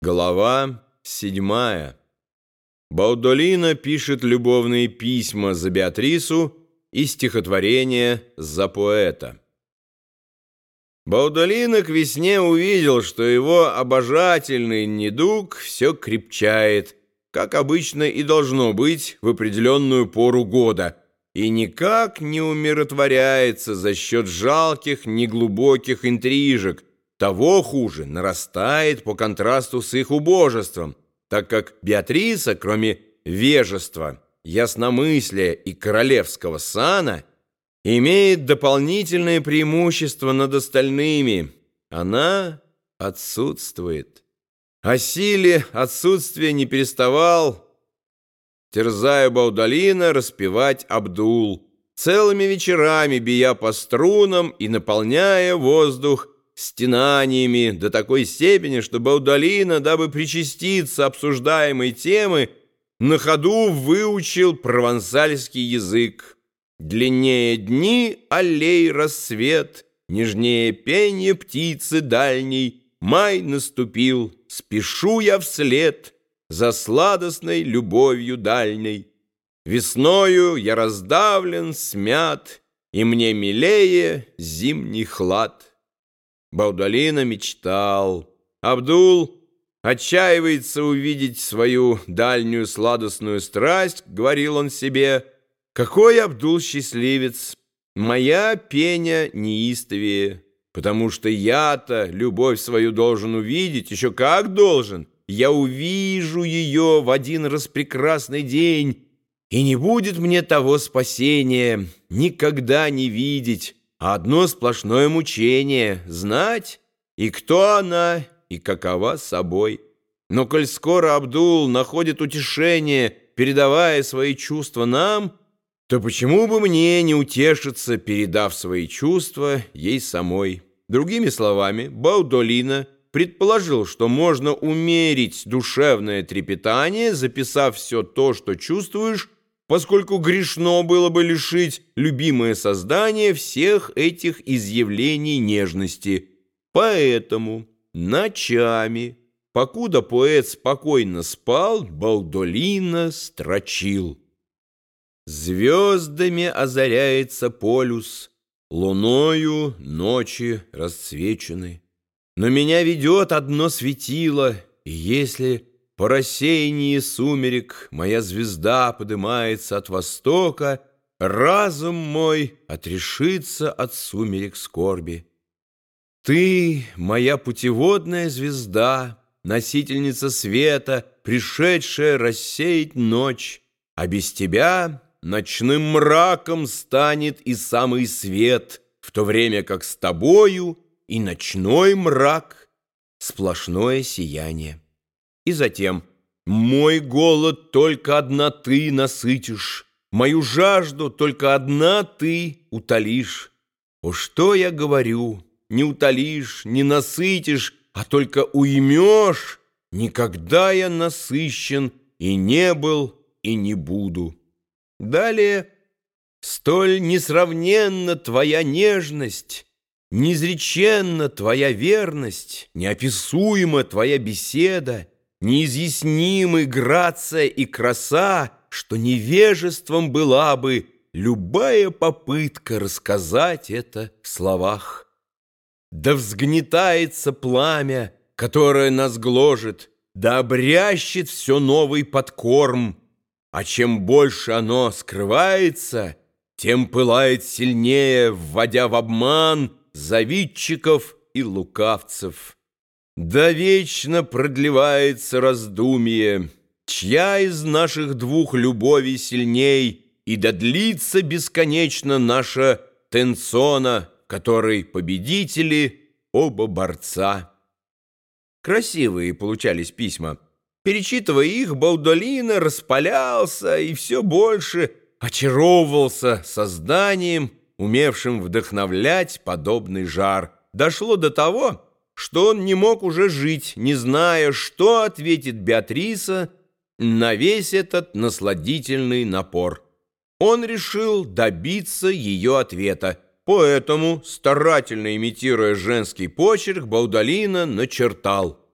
Глава 7. Баудолино пишет любовные письма за Беатрису и стихотворение за поэта. Баудолино к весне увидел, что его обожательный недуг все крепчает, как обычно и должно быть в определенную пору года, и никак не умиротворяется за счет жалких, неглубоких интрижек. Того хуже, нарастает по контрасту с их убожеством, так как Беатриса, кроме вежества, ясномыслия и королевского сана, имеет дополнительное преимущество над остальными. Она отсутствует. О силе отсутствия не переставал, терзая Баудолино, распевать Абдул, целыми вечерами бия по струнам и наполняя воздух стенаниями до такой степени, что Баудолино, дабы причаститься обсуждаемой темы, на ходу выучил провансальский язык. Длиннее дни аллей рассвет, нежнее пенье птицы дальней, май наступил, спешу я вслед за сладостной любовью дальней. Весною я раздавлен, смят, и мне милее зимний хлад. Баудолино мечтал. Абдул отчаивается увидеть свою дальнюю сладостную страсть, говорил он себе. Какой Абдул счастливец! Моя пеня неистовее, потому что я-то любовь свою должен увидеть, еще как должен. Я увижу ее в один распрекрасный день, и не будет мне того спасения никогда не видеть, а одно сплошное мучение — знать, и кто она, и какова собой. Но коль скоро Абдул находит утешение, передавая свои чувства нам, то почему бы мне не утешиться, передав свои чувства ей самой? Другими словами, Баудолино предположил, что можно умерить душевное трепетание, записав все то, что чувствуешь, поскольку грешно было бы лишить любимое создание всех этих изъявлений нежности. Поэтому ночами, покуда поэт спокойно спал, Баудолино строчил. Звездами озаряется полюс, луною ночи расцвечены. Но меня ведет одно светило, и если по рассеянии сумерек моя звезда подымается от востока, разум мой отрешится от сумерек скорби. Ты, моя путеводная звезда, носительница света, пришедшая рассеять ночь, а без тебя ночным мраком станет и самый свет, в то время как с тобою и ночной мрак — сплошное сияние. И затем: мой голод только одна ты насытишь, мою жажду только одна ты утолишь. О, что я говорю, не утолишь, не насытишь, а только уймешь. Никогда я насыщен и не был, и не буду. Далее: столь несравненна твоя нежность, неизреченна твоя верность, неописуема твоя беседа, неизъяснимы грация и краса, что невежеством была бы любая попытка рассказать это в словах. Да взгнетается пламя, которое нас гложет, да обрящет все новый подкорм, а чем больше оно скрывается, тем пылает сильнее, вводя в обман завидчиков и лукавцев. Да вечно продлевается раздумье, чья из наших двух любовей сильней, и да длится бесконечно наша тенсона, которой победители оба борца. Красивые получались письма. Перечитывая их, Баудолино распалялся и все больше очаровывался созданием, умевшим вдохновлять подобный жар. Дошло до того, что он не мог уже жить, не зная, что ответит Беатриса на весь этот насладительный напор. Он решил добиться ее ответа, поэтому, старательно имитируя женский почерк, Баудолино начертал: